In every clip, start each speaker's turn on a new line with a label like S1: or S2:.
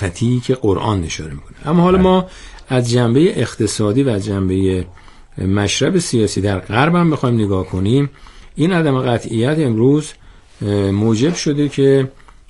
S1: عفتی که قرآن اشاره میکنه. اما حالا ما از جنبه اقتصادی و از جنبه مشرب سیاسی در غرب هم بخوایم نگاه کنیم، این عدم قطعیت امروز موجب شده که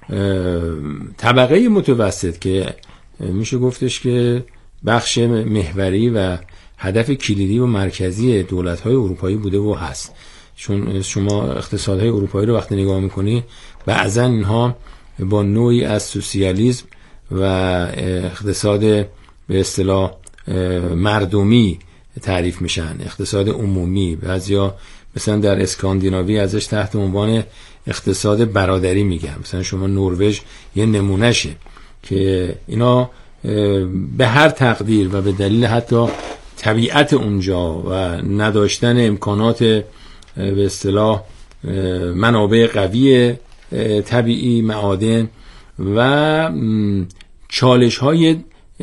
S1: طبقه متوسط که میشه گفتش که بخش محوری و هدف کلیدی و مرکزی دولت‌های اروپایی بوده و هست، چون شما اقتصادهای اروپایی رو وقتی نگاه میکنی بعضا اینها با نوعی از سوسیالیسم و اقتصاد به اصطلاح مردمی تعریف میشن، اقتصاد عمومی. بعضیا مثلا در اسکاندیناوی ازش تحت عنوان اقتصاد برادری میگن. مثلا شما نروژ یه نمونهشه که اینا به هر تقدیر و به دلیل حتی طبیعت اونجا و نداشتن امکانات به اصطلاح منابع قوی طبیعی، معادن و چالش های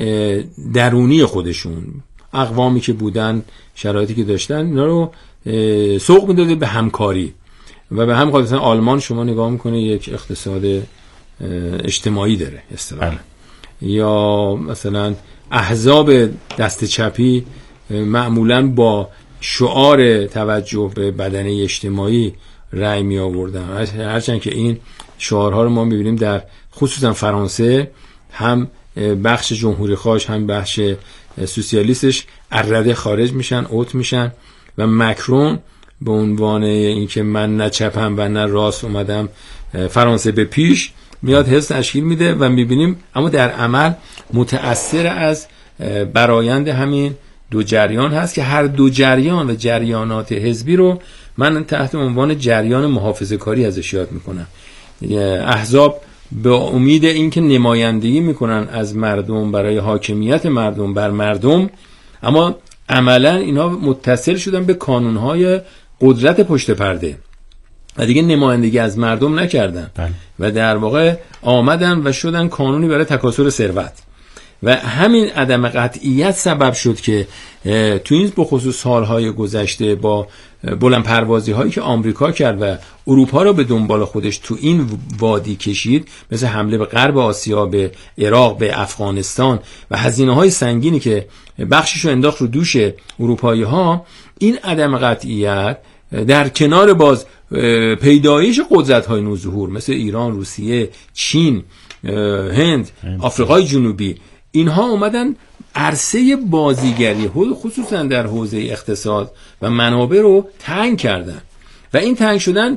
S1: درونی خودشون، اقوامی که بودن، شرایطی که داشتن، اینا رو سوق میداده به همکاری و به هم. مثلا آلمان شما نگاه میکنه یک اقتصاد اجتماعی داره اصطلاحاً، یا مثلا احزاب دست چپی معمولاً با شعار توجه به بدنه اجتماعی رأی می آوردن، هرچند که این شعارها رو ما میبینیم در خصوصا فرانسه هم بخش جمهوری خواهش هم بخش سوسیالیستش الرده خارج میشن، اوت میشن و مکرون به عنوان اینکه من نه چپم و نه راست اومدم فرانسه به پیش میاد حزب تشکیل میده و میبینیم اما در عمل متأثر از برآیند همین دو جریان هست که هر دو جریان و جریانات حزبی رو من تحت عنوان جریان محافظه‌کاری ازش یاد میکنم. احزاب به امید اینکه نمایندگی میکنن از مردم برای حاکمیت مردم بر مردم، اما عملا اینا متصل شدن به کانونهای قدرت پشت پرده و دیگه نمایندگی از مردم نکردن و در واقع آمدن و شدن کانونی برای تکاثر ثروت. و همین عدم قطعیت سبب شد که تو این بخصوص سالهای گذشته با بلند پروازی هایی که آمریکا کرد و اروپا رو به دنبال خودش تو این وادی کشید، مثل حمله به غرب آسیا، به عراق، به افغانستان و هزینه های سنگینی که بخشش رو انداخت رو دوش اروپایی ها، این عدم قطعیت در کنار باز پیدایش قدرت های نوظهور مثل ایران، روسیه، چین، هند، آفریقای جنوبی، اینها اومدن عرصه بازیگری خصوصا در حوزه اقتصاد و منابع رو تنگ کردن و این تنگ شدن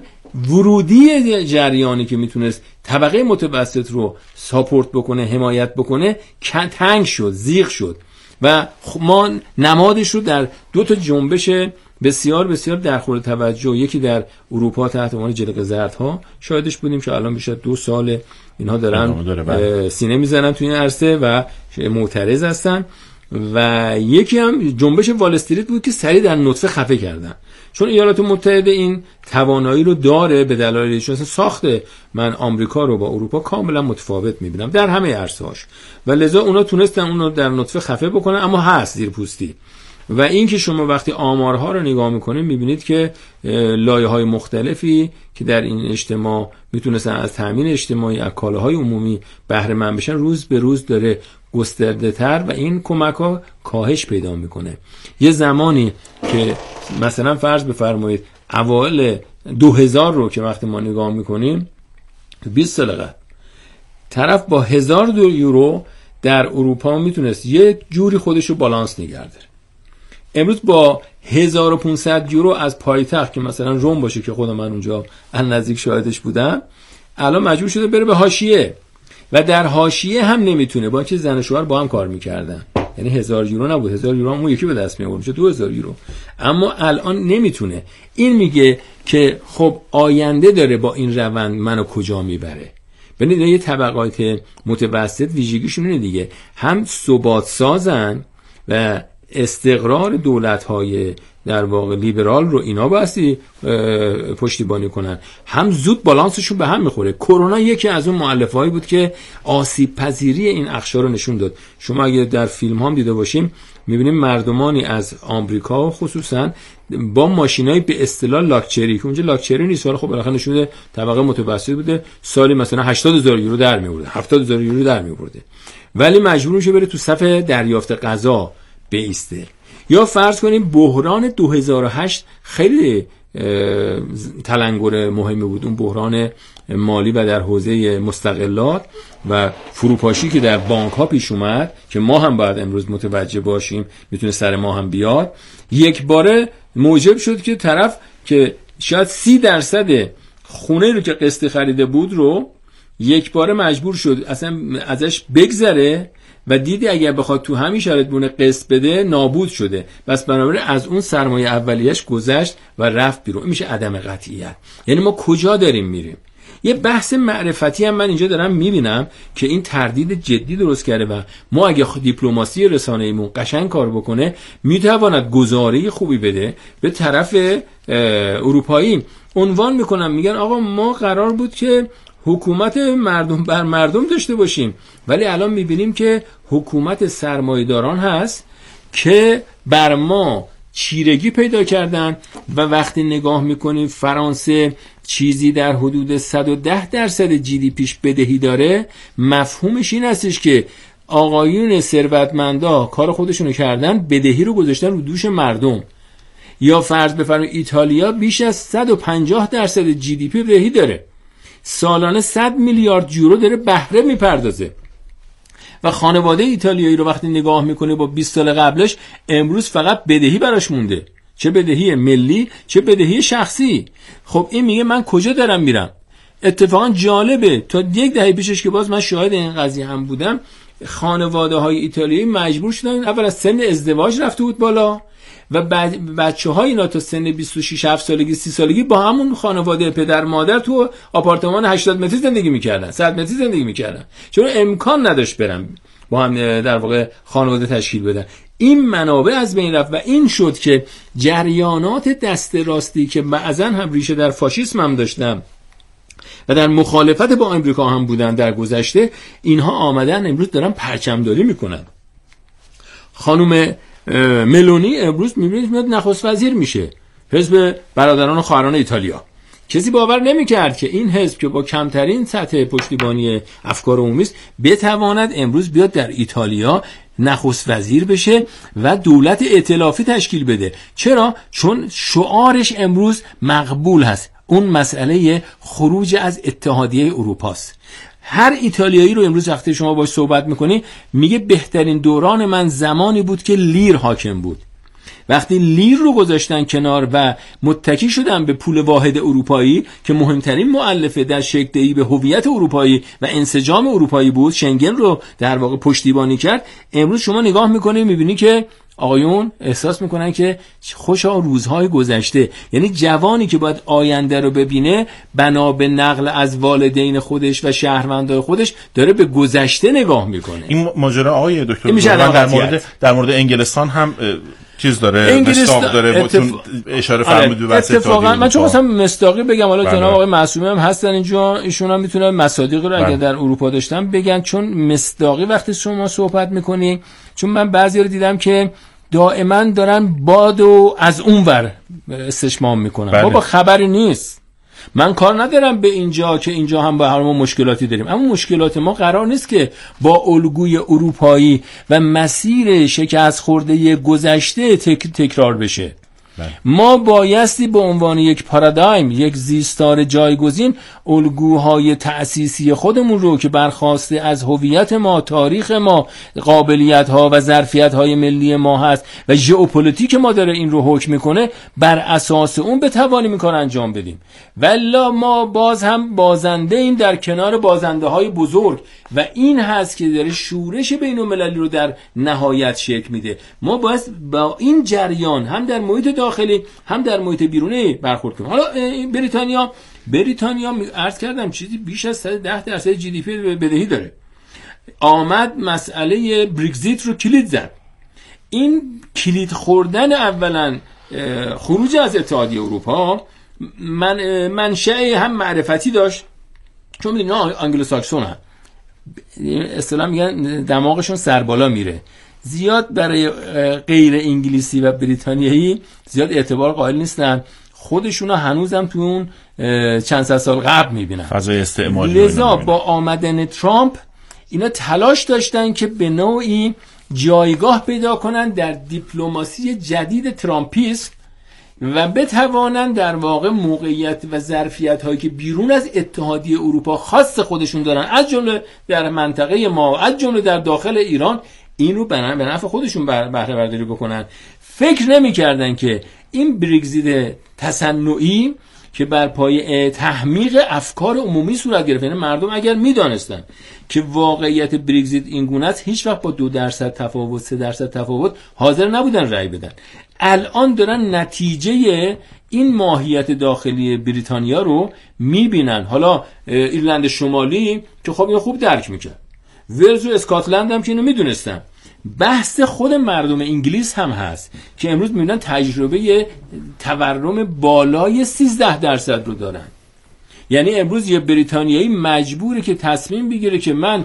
S1: ورودی جریانی که میتونست طبقه متوسط رو ساپورت بکنه، حمایت بکنه، تنگ شد، زیغ شد و ما نمادش رو در دو تا جنبش بسیار بسیار در خور توجه، یکی در اروپا تحت عنوان جلیقه زردها شاهدش بودیم که الان بیشتر 2 سال اینها دارن سینه میزنن تو این عرصه و معترض هستن، و یکی هم جنبش وال استریت بود که سریع در نطفه خفه کردن، چون ایالات متحده این توانایی رو داره به دلایل چون ساخت من آمریکا رو با اروپا کاملا متفاوت میبینم در همه عرصه‌هاش و لذا اونا تونستن اون رو در نطفه خفه بکنن، اما هست زیرپوستی. و این که شما وقتی آمارها رو نگاه میکنید میبینید که لایه‌های مختلفی که در این اجتماع میتونستن از تامین اجتماعی، از کالاهای عمومی بهره مند بشن، روز به روز داره گسترده تر و این کمک‌ها کاهش پیدا میکنه. یه زمانی که مثلا فرض بفرمایید اوایل 2000 رو که وقتی ما نگاه میکنیم 20 سال قبل طرف با 1000 یورو در اروپا میتونست یه جوری خودش رو بالانس نگه داره. امروز با 1500 یورو از پایتخت که مثلا روم باشه که خود من اونجا از نزدیک شاهدش بودم، الان مجبور شده بره به حاشیه و در حاشیه هم نمیتونه، با اینکه زن و شوهر با هم کار میکردن، یعنی 1000 یورو نبود، 1000 یورو هم اون یکی به دست می آورد، میشه 2000 یورو، اما الان نمیتونه. این میگه که خب آینده داره با این روند منو کجا میبره. ببینید یه طبقات متوسط ویژگیشون اینه دیگه، هم ثبات سازن و استقرار دولت‌های در واقع لیبرال رو اینا باستی پشتیبانی کنن، هم زود بالانسشون به هم میخوره. کرونا یکی از اون مؤلفه‌هایی بود که آسیب پذیری این اقشار رو نشون داد. شما اگه در فیلم هم دیده باشیم میبینیم مردمانی از آمریکا خصوصا با ماشینای به اصطلاح لاکچری، که اونجا لاکچری نیست ولی خب بالاخره نشون میده طبقه متوسط بوده، سالی مثلا 80000 یورو در میورده، 70000 یورو در میورده ولی مجبور میشه بره تو صف دریافت غذا بایسته. یا فرض کنیم بحران 2008 خیلی تلنگر مهمی بود، اون بحران مالی و در حوزه مستغلات و فروپاشی که در بانک ها پیش اومد که ما هم باید امروز متوجه باشیم، میتونه سر ما هم بیاد. یک باره موجب شد که طرف که شاید 30% خونه رو که قسطی خریده بود رو یک باره مجبور شد اصلا ازش بگذره و دیدی اگر بخواد تو همین شرایط بونه قسط بده نابود شده، بس بنابراین از اون سرمایه اولیش گذشت و رفت بیرون. این میشه عدم قطعیت. یعنی ما کجا داریم میریم؟ یه بحث معرفتی هم من اینجا دارم میبینم که این تردید جدی درست کرده و ما اگه دیپلماسی رسانه‌ایمون قشنگ کار بکنه میتواند گزاره خوبی بده به طرف اروپایی. عنوان میکنم میگن آقا ما قرار بود که حکومت مردم بر مردم داشته باشیم، ولی الان میبینیم که حکومت سرمایه‌داران هست که بر ما چیرگی پیدا کردن و وقتی نگاه میکنیم فرانسه چیزی در حدود 110% جی دی پیش بدهی داره، مفهومش این هستش که آقایون ثروتمندا کار خودشونو کردن، بدهی رو گذاشتن رو دوش مردم. یا فرض بفرمایید ایتالیا بیش از 150% جی دی پی بدهی داره، سالانه 100 میلیارد یورو داره بهره میپردازه و خانواده ایتالیایی رو وقتی نگاه میکنه با 20 سال قبلش، امروز فقط بدهی براش مونده، چه بدهی ملی چه بدهی شخصی. خب این میگه من کجا دارم میرم؟ اتفاقا جالبه تا یک دهه پیشش که باز من شاهد این قضیه هم بودم، خانواده های ایتالیایی مجبور شدن اول از سن ازدواج رفته بود بالا و بچه‌های اینا تا سن 26 7 سالگی 30 سالگی با همون خانواده پدر مادر تو آپارتمان 80 متری زندگی می‌کردن، 100 متری زندگی می‌کردن، چون امکان نداشت برن با هم در واقع خانواده تشکیل بدن. این منابع از بین رفت و این شد که جریانات دست راستی که بعضا هم ریشه در فاشیسم هم داشتن و در مخالفت با آمریکا هم بودن در گذشته، اینها آمدن امروز دارن پرچمداری میکنن. خانم ملونی امروز میبینید میاد نخست وزیر میشه حزب برادران و خواهران ایتالیا. کسی باور نمیکرد که این حزب که با کمترین سطح پشتیبانی افکار عمومی است بتواند امروز بیاد در ایتالیا نخست وزیر بشه و دولت ائتلافی تشکیل بده. چرا؟ چون شعارش امروز مقبول هست، اون مسئله خروج از اتحادیه اروپاست. هر ایتالیایی رو امروز وقتی شما باش صحبت میکنی میگه بهترین دوران من زمانی بود که لیر حاکم بود. وقتی لیر رو گذاشتن کنار و متکی شدن به پول واحد اروپایی که مهمترین مؤلفه در شکل دهی به هویت اروپایی و انسجام اروپایی بود، شنگن رو در واقع پشتیبانی کرد، امروز شما نگاه میکنی میبینی که آقایون احساس میکنن که خوشا روزهای گذشته. یعنی جوانی که باید آینده رو ببینه بنا به نقل از والدین خودش و شهروندان خودش داره به گذشته نگاه میکنه.
S2: این ماجرا آقای دکتر در مورد انگلستان هم چیز داره، مستاق داره، اشاره فرمودید به
S1: اتفاقا من چون مثلا مستاقی بگم، حالا جناب آقای معصومی هم هستن اینجا، ایشون هم میتونن مصادیق رو اگه در اروپا داشتن بگن، چون مستاقی وقتی شما صحبت میکنی، چون من بعضی رو دیدم که دائما دارن بادو از اونور استشمام میکنن. بابا خبری نیست، من کار ندارم به اینجا که اینجا هم با هر ما مشکلاتی داریم، اما مشکلات ما قرار نیست که با الگوی اروپایی و مسیر شکست خورده گذشته تکرار بشه. ما بایستی به عنوان یک پارادایم، یک زیستار جایگزین، الگوهای تأسیسی خودمون رو که برخواسته از هویت ما، تاریخ ما، قابلیت‌ها و ظرفیت‌های ملی ما هست و ژئوپلیتیک ما داره این رو حکم میکنه، بر اساس اون بتوانیم این کار انجام بدیم. والا ما باز هم بازنده ایم در کنار بازنده‌های بزرگ و این هست که داره شورش بین‌المللی رو در نهایت شکل میده. ما باید با این جریان هم در محیط داخلی هم در محیط بیرونی برخورد کنیم. حالا بریتانیا عرض کردم چیزی بیش از 110% جی دی پی بدهی داره. آمد مسئله برگزیت رو کلید زد. این کلید خوردن اولا خروج از اتحادیه اروپا منشأ هم معرفتی داشت، چون میدونی آنگلو ساکسون هم اصطلاح میگن دماغشون سر بالا میره، زیاد برای غیر انگلیسی و بریتانیایی زیاد اعتبار قائل نیستن، خودشونا هنوزم تو اون چند صد سال قبل میبینن
S2: فضای استعماری.
S1: لذا با آمدن ترامپ اینا تلاش داشتن که به نوعی جایگاه پیدا کنن در دیپلماسی جدید ترامپیسم و بتوانن در واقع موقعیت و ظرفیت هایی که بیرون از اتحادیه اروپا خاص خودشون دارن، از جمله در منطقه ما، از جمله در داخل ایران، این رو به نفع خودشون بهره برداری بکنن. فکر نمی کردن که این برگزیت تصنعی که بر پایه تحمیق افکار عمومی صورت گرفت، یعنی مردم اگر میدانستن که واقعیت برگزیت این گونه است، هیچ وقت با 2% تفاوت 3% تفاوت حاضر نبودن رأی بدن. الان دارن نتیجه این ماهیت داخلی بریتانیا رو میبینن. حالا ایرلند شمالی که خب اینو خوب درک میکرد، ولز و اسکاتلند هم که اینو میدونستن. بحث خود مردم انگلیس هم هست که امروز میبینن تجربه تورم بالای 13% رو دارن. یعنی امروز یه بریتانیایی مجبوره که تصمیم بگیره که من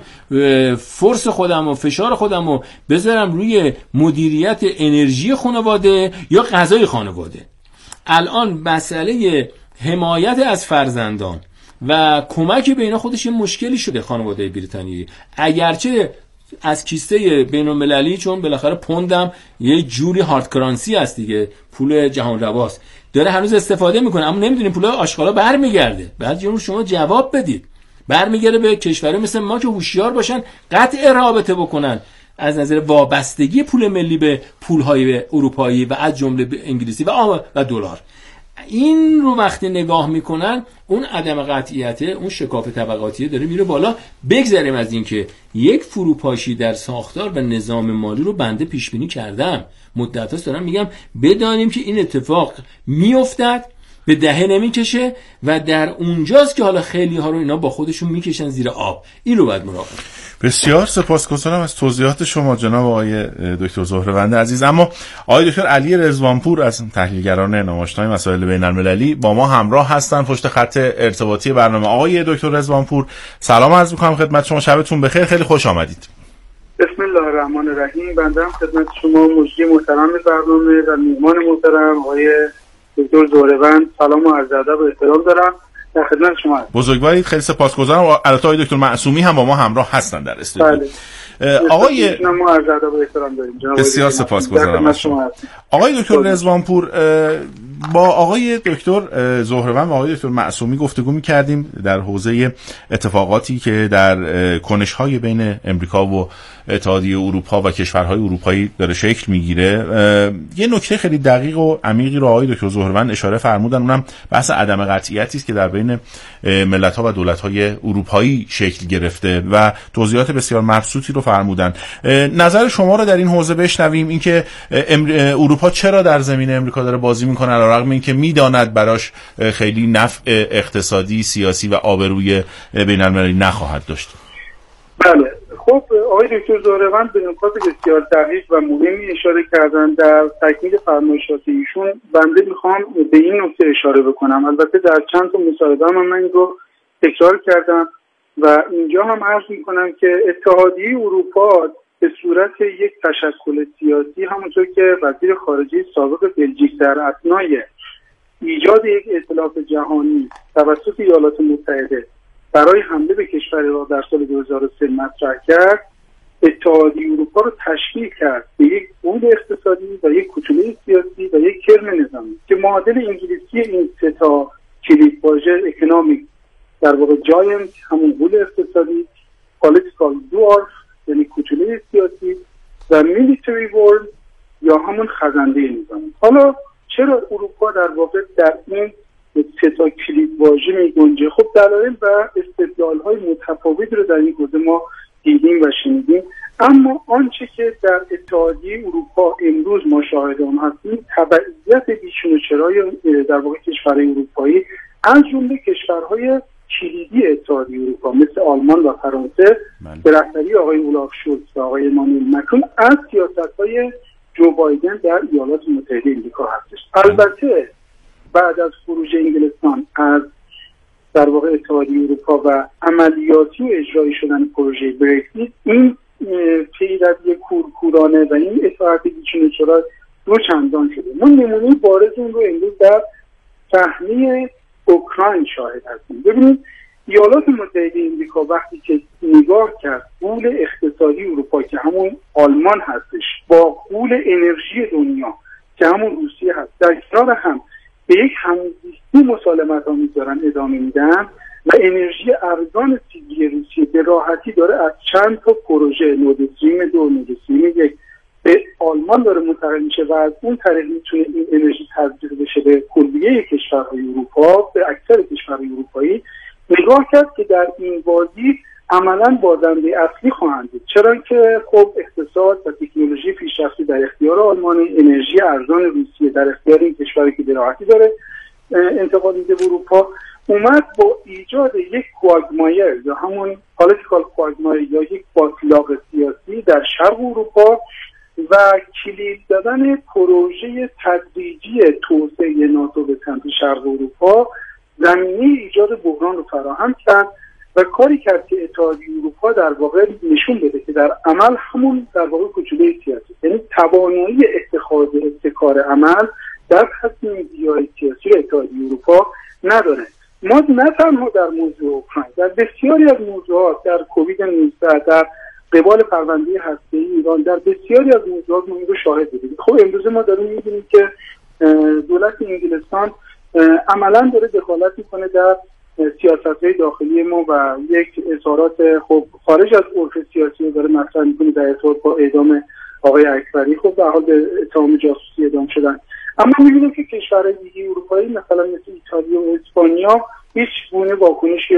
S1: فرص خودم و فشار خودم رو بذارم روی مدیریت انرژی خانواده یا غذای خانواده. الان مسئله حمایت از فرزندان و کمک به اینا خودش یه مشکلی شده خانواده بریتانیایی. اگرچه از کیسه بین‌المللی، چون بالاخره پوندم یه جوری هارد کرانسی هست دیگه، پول جهان رواست، داره هنوز استفاده میکنه، اما نمیدونیم پول آشغالا برمیگرده. بعد جمهور شما جواب بدید، برمیگرده به کشوری مثل ما که هوشیار باشن، قطع رابطه بکنن از نظر وابستگی پول ملی به پول‌های اروپایی و از جمله به انگلیسی و دلار. این رو وقتی نگاه میکنن، اون عدم قطعیت، اون شکاف طبقاتی داره میره بالا. بگذاریم از این که یک فروپاشی در ساختار و نظام مالی رو بنده پیش بینی کردم، مدت‌هاست دارم میگم بدانیم که این اتفاق میافتد، به دهه نمیکشه و در اونجاست که حالا خیلی ها رو اینا با خودشون میکشن زیر آب. این رو باید مراقب.
S2: بسیار سپاسگزارم از توضیحات شما جناب آقای دکتر زهروند عزیز. اما آقای دکتر علی رضوانپور از تحلیلگران نمایشنامه مسائل بین‌المللی با ما همراه هستن پشت خط ارتباطی برنامه. آقای دکتر رضوانپور سلام عرض می‌کنم خدمت شما، شبتون بخیر، خیلی خوش آمدید.
S3: بسم الله الرحمن الرحیم. بنده هم خدمت شما مجری محترم برنامه و میهمان محترم آقای دکتر زهروند سلام و عرض ادب و احترام دارم. در خدمت شما هستم.
S2: بزرگوارید، خیلی سپاسگزارم. البته آقای دکتر معصومی هم با ما همراه هستن در استودیو. آقای
S3: ما عرض ادب و احترام داریم.
S2: بسیار سپاسگزارم از شما. آقای دکتر رضوانپور، با آقای دکتر زهروند و آقای دکتر معصومی گفتگو می‌کردیم در حوزه اتفاقاتی که در کنش‌های بین امریکا و اتحادیه اروپا و کشورهای اروپایی داره شکل میگیره. یه نکته خیلی دقیق و عمیقی رو آقای دکتر زهروند اشاره فرمودن، اونم بحث عدم قطعیتی است که در بین ملت‌ها و دولت‌های اروپایی شکل گرفته و توضیحات بسیار مبسوطی رو فرمودن. نظر شما رو در این حوزه بشنویم، اینکه اروپا چرا در زمین امریکا داره بازی میکنه، علیرغم اینکه میداند براش خیلی نفع اقتصادی، سیاسی و آبروی بین‌المللی نخواهد داشت.
S3: بله، خب آقای دکتر زهروند به نکات بسیار دقیق و مهمی اشاره کردن. در تکمیل فرمایشات ایشون بنده میخوام به این نکته اشاره بکنم. البته در چند تا مصاحبه من این رو تکرار کردم و اینجا هم عرض میکنم که اتحادیه اروپا به صورت یک تشکل سیاسی، همونطور که وزیر خارجه سابق بلژیک در اثنای ایجاد یک ائتلاف جهانی توسط ایالات متحده برای حمله به کشور را در سال 2003 مطرح کرد، اتحادیه اروپا رو تشکیل کرد به یک بود اقتصادی و یک کوچوله سیاسی و یک کرم نظامی که معادل انگلیسی این سه تا کلیدواژه اکونومیک در واقع جاینت همون بود اقتصادی، پالیتیکال دوارف یعنی کوچوله سیاسی و میلیتری ورلد یا همون خزنده نظامی. حالا چرا اروپا در واقع در این سه تا کلیدواژه میگنجه؟ خب دلایل و استدلال‌های متفاوتی رو در این حوزه ما دیدیم و شنیدیم، اما آنچه که در اتحادیه اروپا امروز ما شاهد آن هستیم تبعیض بیشون و چرای در واقع کشورهای اروپایی از جمله کشورهای کلیدی اتحادیه اروپا مثل آلمان و فرانسه به رهبری آقای اولاف شولز و آقای امانوئل مکرون از سیاست‌های جو بایدن در ایالات متحده آمریکا هستش. البته بعد از خروج انگلستان از در واقع اتحادیه اروپا و عملیاتی و اجرایی شدن پروژه برکزیت، این پیروی کورکورانه و این اطاعت بیچون چرا دو چندان شده. ما نمونه بارز اون رو امروز در صحنه اوکراین شاهد هستیم. ببینید ایالات متحده امریکا وقتی که نگاه کرد غول اقتصادی اروپا که همون آلمان هستش با غول انرژی دنیا که همون روسیه هست در کنار هم به یک همزیستی مسالمت‌آمیز دارن ادامه میدن و انرژی ارزان سیبری روسیه به راحتی داره از چند تا پروژه نورد استریم 2 نورد استریم 1 به آلمان داره منتقل میشه و از اون طریق میتونه این انرژی تزریق بشه به کلیه کشورهای اروپا، به اکثر کشورهای اروپایی. نگاه کرد که در این بازی عملاً بازنده اصلی خواهند بود، چرا که خب اقتصاد و تکنولوژی پیشرفته در اختیار آلمان، انرژی ارزان روسیه در اختیار این کشوری که به راحتی داره انتقال میده به اروپا. اومد با ایجاد یک کوآگمایر یا همون پالیتیکال کوآگمایر یا یک باطلاق سیاسی در شرق اروپا و کلید دادن پروژه تدریجی توسعه ناتو به سمت شرق اروپا زمینه ایجاد بحران رو فراهم کرد و کاری کرد که اتحادیه اروپا در واقع نشون بده که در عمل همون در واقع کوچوله سیاسی، یعنی توانایی اتخاذ ابتکار عمل در تصمیم‌گیری‌های سیاسی اتحادیه اروپا نداره. ما نه تنها در موضوع اوکراین، در بسیاری از موضوعات، در کووید 19، در قبال پرونده هسته‌ای ایران، در بسیاری از موضوعات ما این رو شاهد بودیم. خب امروز ما داریم می‌بینیم که دولت انگلستان عملاً داره دخالت میکنه در سیاست‌های داخلی ما و یک اظهارات خب خارج از عرف سیاسی رو داره مطرح میکنه در ارتباط با اعدام آقای اکبری. خب در حال به اتهام جاسوسی اعدام شدن. اما می‌بینیم که کشورهای دیگه اروپایی مثلا مثل ایتالیا و اسپانیا هیچ گونه واکنش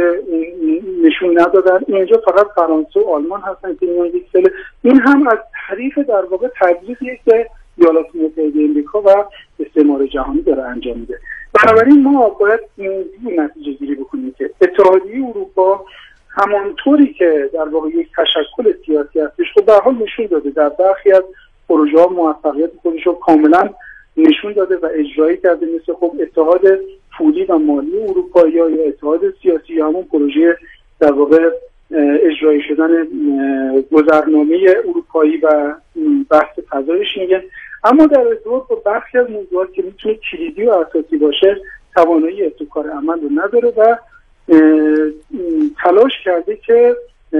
S3: نشون ندادن. اینجا فقط فرانسه و آلمان هستن که میان یک سال این هم از طریق در واقع تجربه‌ای که ایالات متحده آمریکا و استعمار جهانی داره انجام میده. بنابراین ما باید این نتیجه گیری بکنیم که اتحادیه اروپا همانطوری که در واقع یک تشکل سیاسی هستش خب به حال نشون داده در برخی از پروژه‌ها موفقیت خودش رو کاملا نشون داده و اجرایی کرده، مثل خب اتحاد پولی و مالی اروپا یا اتحاد سیاسی یا همون پروژه در واقع اجرایی شدن گذرنامه اروپایی و بحث فضای شنگن. اما در ارتباط با برخی از موضوعات که میتونه کلیدی و اساسی باشه توانایی ابتکار عمل رو نداره و تلاش کرده که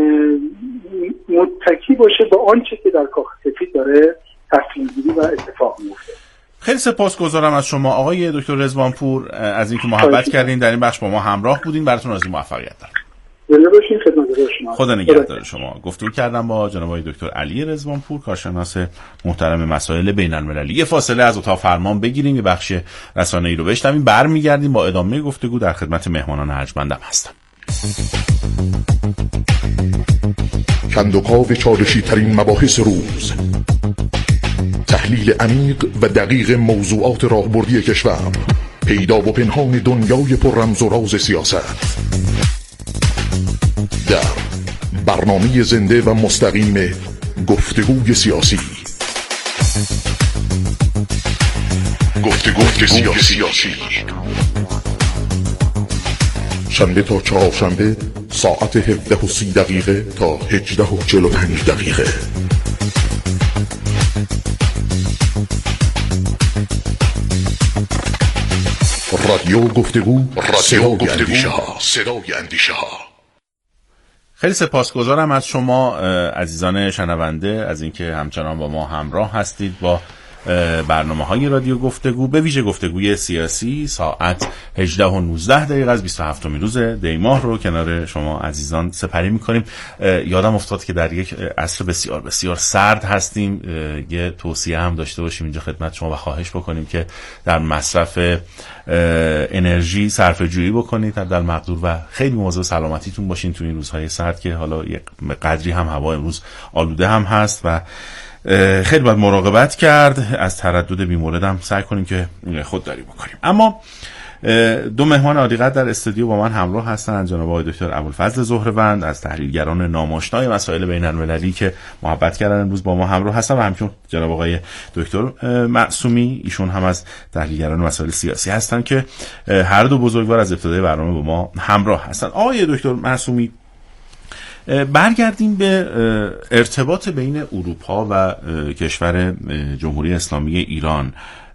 S3: متکی باشه با آنچه که در کاخ سفید داره تصمیم گیری و اتفاق میفته.
S2: خیلی سپاسگزارم از شما آقای دکتر رضوانپور از اینکه محبت کردین در این بخش با ما همراه بودین. براتون آرزوی موفقیت دارم. خدا نگهدار شما. گفتگو کردم با جناب آقای دکتر علی رضوانپور، کارشناس محترم مسائل بین‌المللی. یه فاصله از اتاق فرمان بگیریم، یه بخش رسانه‌ای رو بشنویم، برمیگردیم با ادامه گفتگو. در خدمت مهمانان ارجمندم هستم.
S4: کندوکاو چالشی ترین مباحث روز، تحلیل عمیق و دقیق موضوعات راهبردی کشور، پیدا و پنهان دنیای پر رمز و راز سیاست، در برنامه زنده و مستقیم گفتگوی سیاسی. گفتگوی سیاسی شنبه تا چهارشنبه ساعت 17:30 تا 18:45. رادیو گفتگو، صدای اندیشه ها.
S2: خیلی سپاسگزارم از شما عزیزان شنونده از اینکه همچنان با ما همراه هستید با برنامه‌های رادیو گفتگو، به ویژه گفتگوی سیاسی. ساعت 18:19 از 27 روز دی ماه رو کنار شما عزیزان سپری می‌کنیم. یادم افتاد که در یک عصر بسیار بسیار سرد هستیم، یه توصیه هم داشته باشیم اینجا خدمت شما و خواهش بکنیم که در مصرف انرژی صرفه‌جویی بکنید در المقدور و خیلی مواظب سلامتیتون باشین تو این روزهای سرد که حالا یک قدری هم هوا امروز آلوده هم هست و خیلی باید مراقبت کرد. از تردد بیمورد هم سعی کنیم که خودداری بکنیم. اما دو مهمان عالی‌قدر در استودیو با من همراه هستن، جناب آقای دکتر ابوالفضل زهره‌وند از تحلیلگران ناماشنای مسائل بین‌المللی که محبت کردن امروز با ما همراه هستن و همچنین جناب آقای دکتر معصومی، ایشون هم از تحلیلگران مسائل سیاسی هستن که هر دو بزرگوار از ابتدای برنامه با ما همراه هستن. آقای دکتر معصومی، برگردیم به ارتباط بین اروپا و کشور جمهوری اسلامی ایران.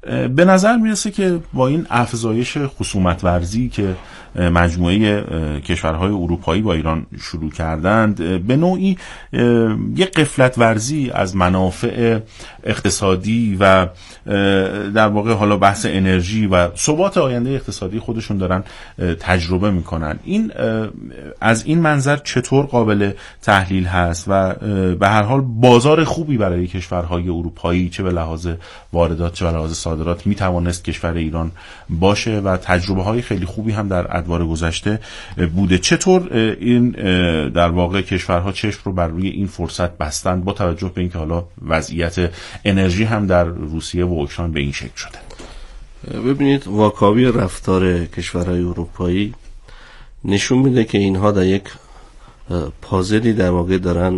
S2: به نظر میرسه که با این افزایش خصومت ورزی که مجموعه کشورهای اروپایی با ایران شروع کردند، به نوعی یک غفلت ورزی از منافع اقتصادی و در واقع حالا بحث انرژی و ثبات آینده اقتصادی خودشون دارن تجربه میکنن. این از این منظر چطور قابل تحلیل هست و به هر حال بازار خوبی برای کشورهای اروپایی چه به لحاظ واردات چه به لحاظ صادرات میتوانست کشور ایران باشه و تجربه های خیلی خوبی هم در ادوار گذشته بوده. چطور این در واقع کشورها چشم رو بر روی این فرصت بستند با توجه به اینکه حالا وضعیت انرژی هم در روسیه و اوکراین به این شکل شده؟
S5: ببینید، واکاوی رفتار کشورهای اروپایی نشون میده که اینها در یک پازلی در واقع دارن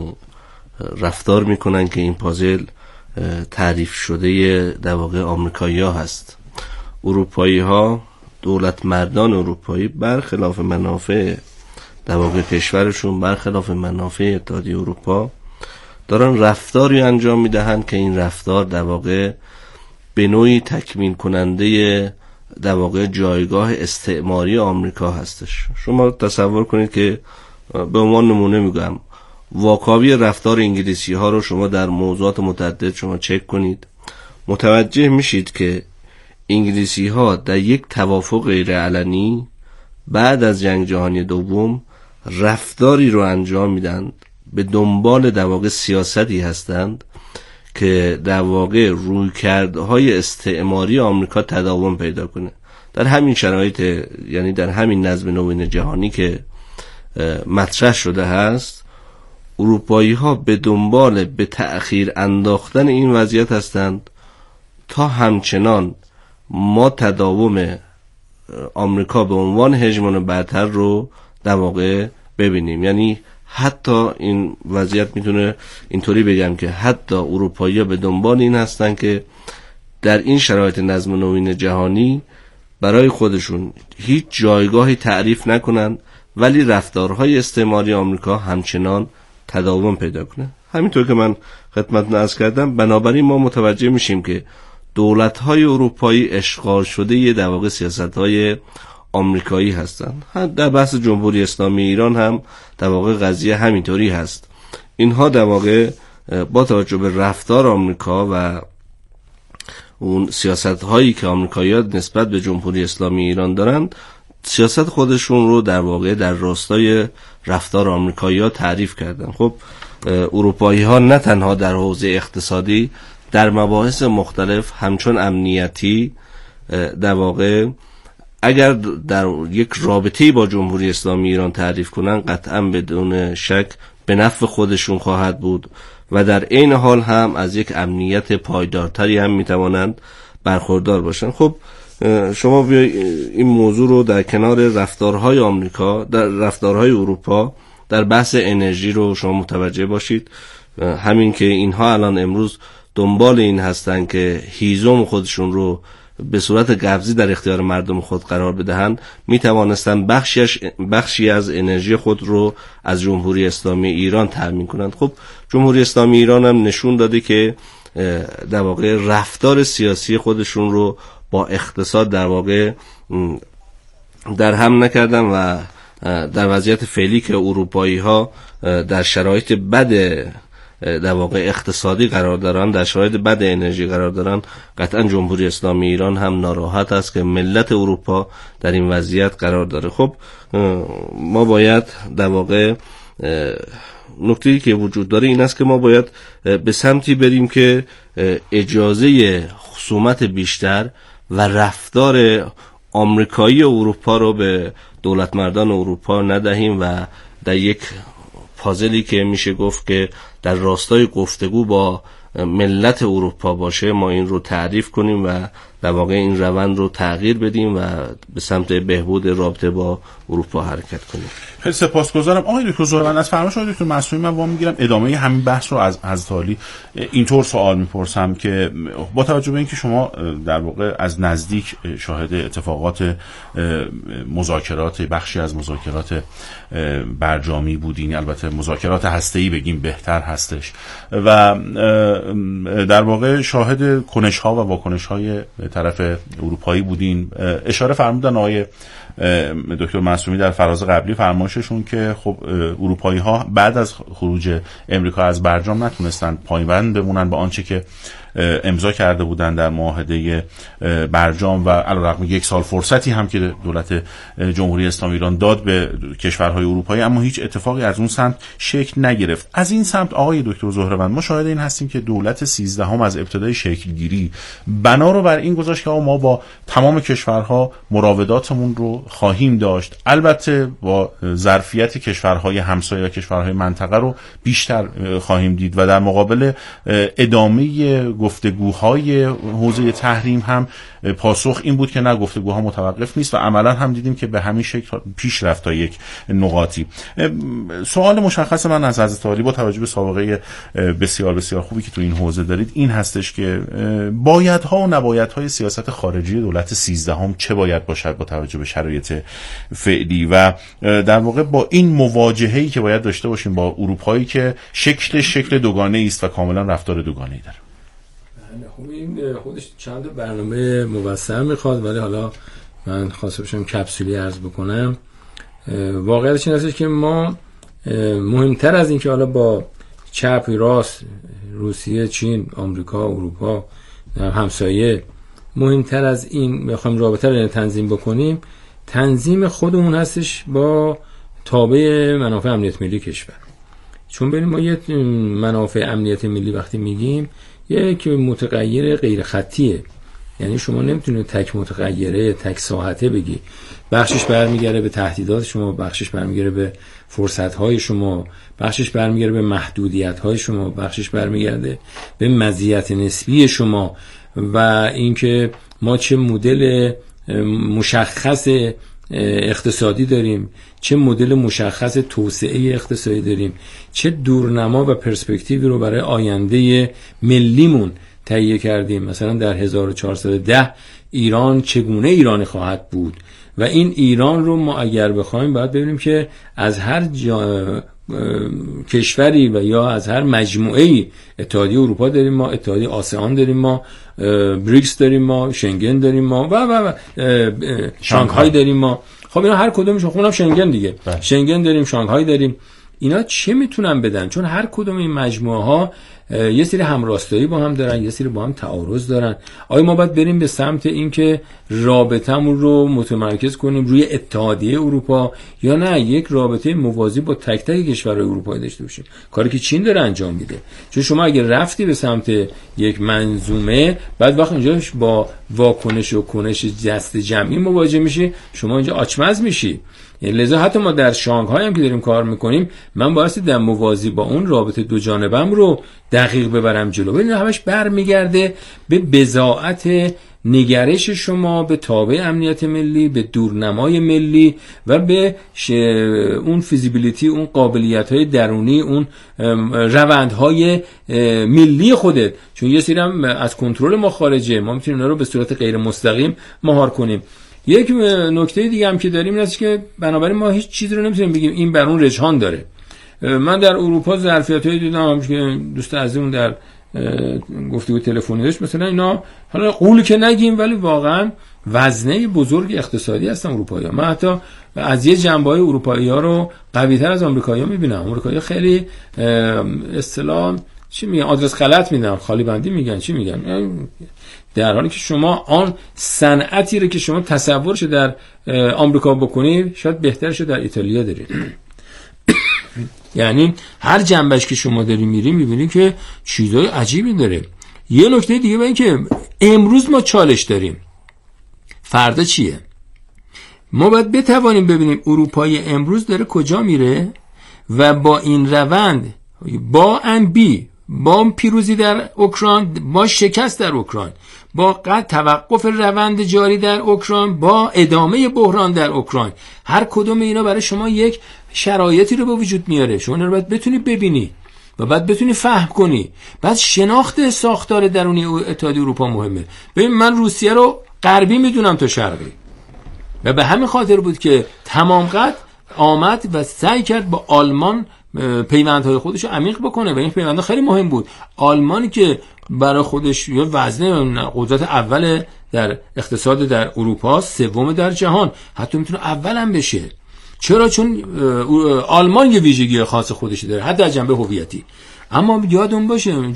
S5: رفتار میکنن که این پازل تعریف شده در واقع آمریکایی ها هست. اروپایی ها، دولت مردان اروپایی برخلاف منافع در واقع کشورشون، برخلاف منافع اتحادیه اروپا، دارن رفتاری انجام میدهند که این رفتار در واقع به نوعی تکمیل کننده در واقع جایگاه استعماری آمریکا هستش. شما تصور کنید که به عنوان نمونه میگم واکاوی رفتار انگلیسی ها رو شما در موضوعات متعدد شما چک کنید، متوجه میشید که انگلیسی ها در یک توافق غیر علنی بعد از جنگ جهانی دوم رفتاری رو انجام میدن، به دنبال در واقع سیاستی هستند که در واقع رویکردهای استعماری آمریکا تداوم پیدا کنه. در همین شرایط، یعنی در همین نظم نوین جهانی که مطرح شده هست، اروپایی ها به دنبال به تأخیر انداختن این وضعیت هستند تا همچنان ما تداوم آمریکا به عنوان هژمون برتر رو در واقع ببینیم. یعنی حتی این وضعیت میتونه اینطوری بگم که حتی اروپایی‌ها به دنبال این هستن که در این شرایط نظم نوین جهانی برای خودشون هیچ جایگاهی تعریف نکنن، ولی رفتارهای استعماری آمریکا همچنان تداوم پیدا کنه. همینطور که من خدمتتون عرض کردم، بنابراین ما متوجه میشیم که دولت‌های اروپایی اشغال شده در واقع سیاست‌های آمریکایی هستند. در بحث جمهوری اسلامی ایران هم در واقع قضیه همینطوری هست. اینها در واقع با توجه به رفتار آمریکا و اون سیاست‌هایی که آمریکایی‌ها نسبت به جمهوری اسلامی ایران دارند، سیاست خودشون رو در واقع در راستای رفتار آمریکایی‌ها تعریف کردن. خب اروپایی‌ها نه تنها در حوزه اقتصادی، در مباحث مختلف همچون امنیتی در واقع اگر در یک رابطه‌ای با جمهوری اسلامی ایران تعریف کنن، قطعاً بدون شک به نفع خودشون خواهد بود و در عین حال هم از یک امنیت پایدارتری هم میتوانند برخوردار باشند. خب شما این موضوع رو در کنار رفتارهای آمریکا، در رفتارهای اروپا در بحث انرژی رو شما متوجه باشید. همین که اینها الان امروز دنبال این هستن که هیزم خودشون رو به صورت قبضی در اختیار مردم خود قرار بدهند، می توانستند بخشی از انرژی خود رو از جمهوری اسلامی ایران تامین کنند. خب جمهوری اسلامی ایران هم نشون داده که در واقع رفتار سیاسی خودشون رو با اقتصاد در واقع در هم نکردن و در وضعیت فعلی که اروپایی ها در شرایط بد در واقع اقتصادی قرار دارن، در شرایط بد انرژی قرار دارن، قطعا جمهوری اسلامی ایران هم ناراحت است که ملت اروپا در این وضعیت قرار داره. خب ما باید در واقع نکته‌ای که وجود داره این است که ما باید به سمتی بریم که اجازه خصومت بیشتر و رفتار آمریکایی اروپا رو به دولت مردان اروپا ندهیم و در یک پازلی که میشه گفت که در راستای گفتگو با ملت اروپا باشه، ما این رو تعریف کنیم و در واقع این روند رو تغییر بدیم و به سمت بهبود رابطه با اروپا حرکت کنیم.
S2: خیلی سپاسگزارم آقای دکتر زهروند. از فرمایش آقای دکتر معصومی من وام میگیرم ادامه همین بحث رو از حضرت عالی اینطور سوال میپرسم که با توجه به اینکه شما در واقع از نزدیک شاهد اتفاقات مذاکرات، بخشی از مذاکرات برجامی بودین، البته مذاکرات هسته‌ای بگیم بهتر هستش، و در واقع شاهد کنش‌ها و واکنش‌های طرف اروپایی بودین. اشاره فرمودن آقای دکتر معصومی در فراز قبلی فرمایششون که خب اروپایی‌ها بعد از خروج امریکا از برجام نتونستن پایبند بمونن به آنچه که امضا کرده بودن در معاهده برجام، و علیرغم 1 سال فرصتی هم که دولت جمهوری اسلامی ایران داد به کشورهای اروپایی، اما هیچ اتفاقی از اون سمت شکل نگرفت. از این سمت آقای دکتر زهروند ما شاهد این هستیم که دولت 13 از ابتدای شکل گیری بنا رو بر این گذاشت که ما با تمام کشورها مراوداتمون رو خواهیم داشت، البته با ظرفیت کشورهای همسایه و کشورهای منطقه رو بیشتر خواهیم دید، و در مقابل ادامه گفتگوهای حوزه تحریم هم پاسخ این بود که نه، گفتگوها متوقف نیست، و عملا هم دیدیم که به همین شکل پیش رفت تا یک نقاطی. سوال مشخص من از حضرت عالی با توجه به سابقه بسیار بسیار خوبی که تو این حوزه دارید این هستش که بایدها و نبایدهای سیاست خارجی دولت 13 چه باید باشد با توجه به شرایط فعلی، و در واقع با این مواجهه‌ای که باید داشته باشیم با اروپایی که شکل دوگانه است و کاملا رفتار دوگانه‌ای داره.
S1: خب این خودش چند برنامه مبسط میخواد، ولی حالا من خواسته باشم کپسولی عرض بکنم. واقعیتش این هستش که ما مهمتر از این که حالا با چپ راست، روسیه، چین، آمریکا، اروپا، همسایه، مهمتر از این بخوایم رابطه رو تنظیم بکنیم، تنظیم خودمون هستش با تابع منافع امنیت ملی کشور. چون ببینیم ما یه منافع امنیت ملی وقتی میگیم یک متغیر غیر خطیه، یعنی شما نمیتونید تک متغیره، تک ساحته بگی. بخشش برمیگره به تهدیدات شما، بخشش برمیگره به فرصت‌های شما، بخشش برمیگره به محدودیت‌های شما، بخشش برمیگرده به مزیت نسبی شما، و اینکه ما چه مدل مشخص اقتصادی داریم، چه مدل مشخص توسعه اقتصادی داریم، چه دورنما و پرسپکتیوی رو برای آینده ملیمون تهیه کردیم. مثلا در 1410 ایران چگونه ایرانی خواهد بود، و این ایران رو ما اگر بخوایم باید ببینیم که از هر کشوری و یا از هر مجموعه‌ای، اتحادیه اروپا داریم ما، اتحادیه آسیان داریم ما، بریکس داریم ما، شنگن داریم ما و شانگهای داریم ما. خب اینا هر کدومشون، خب اونم شنگن دیگه، شنگن داریم، شانگهای داریم. اینا چه میتونن بدن؟ چون هر کدوم این مجموعه ها یه سری همراستایی با هم دارن، یه سری با هم تعارض دارن. آیا ما باید بریم به سمت اینکه رابطمون رو متمرکز کنیم روی اتحادیه اروپا، یا نه یک رابطه موازی با تک تک کشورهای اروپایی داشته باشیم؟ کاری که چین داره انجام میده. چون شما اگه رفتی به سمت یک منظومه، بعد وقت اینجا با واکنش و کنش دست جمعی مواجه میشی، شما اینجا آچمز میشی. لذا حتی ما در شانگهای هم که داریم کار میکنیم، من بایستی در موازی با اون رابطه دو جانبم رو دقیق ببرم جلو. ببینید همش برمیگرده به بضاعت نگرش شما به تابع امنیت ملی، به دورنمای ملی و به اون فیزیبیلیتی، اون قابلیت‌های درونی، اون روندهای ملی خودت. چون یه سری هم از کنترل ما خارجه، ما میتونیم اونا رو به صورت غیر مستقیم مهار کنیم. یک نکته دیگه هم که داریم این است که بنابراین ما هیچ چیزی رو نمیتونیم بگیم این بر اون رجحان داره. من در اروپا ظرفیت‌هایی دیدم که دوست عزیزمون در گفتگو تلفنی داشت، مثلا اینا حالا قول که نگیم ولی واقعا وزنه بزرگ اقتصادی هستن اروپایی‌ها. من حتی از یه جنبه‌های اروپایی‌ها رو قوی‌تر از آمریکایی‌ها می‌بینم. آمریکایی‌ها خیلی اصطلاح چی میگن، آدرس غلط میدن، خالی بندی میگن، چی میگن، در حالی که شما آن صنعتی رو که شما تصورش در آمریکا بکنید شاید بهترش در ایتالیا دارید. یعنی هر جنبش که شما داری میری میبینی که چیزای عجیبی داره. یه نکته دیگه این که امروز ما چالش داریم، فردا چیه؟ ما باید بتوانیم ببینیم اروپای امروز داره کجا میره و با این روند، با با پیروزی در اوکراین، با شکست در اوکراین، با توقف روند جاری در اوکراین، با ادامه بحران در اوکراین، هر کدوم اینا برای شما یک شرایطی رو به وجود میاره. شما رو باید بتونی ببینی و بعد بتونی فهم کنی. بعد شناخت ساختار درونی اتحادیه اروپا مهمه. ببین من روسیه رو غربی میدونم تا شرقی و به همین خاطر بود که تمام قد آمد و سعی کرد با آلمان پیوندهای خودش رو عمیق بکنه و این پیوندها خیلی مهم بود. آلمانی که برای خودش یه وزنه قدرت اول در اقتصاد در اروپا، سوم در جهان، حتی میتونه اول هم بشه. چرا؟ چون آلمان یه ویژگی خاص خودش داره، حتی از جنبه هویتی. اما یادمون باشه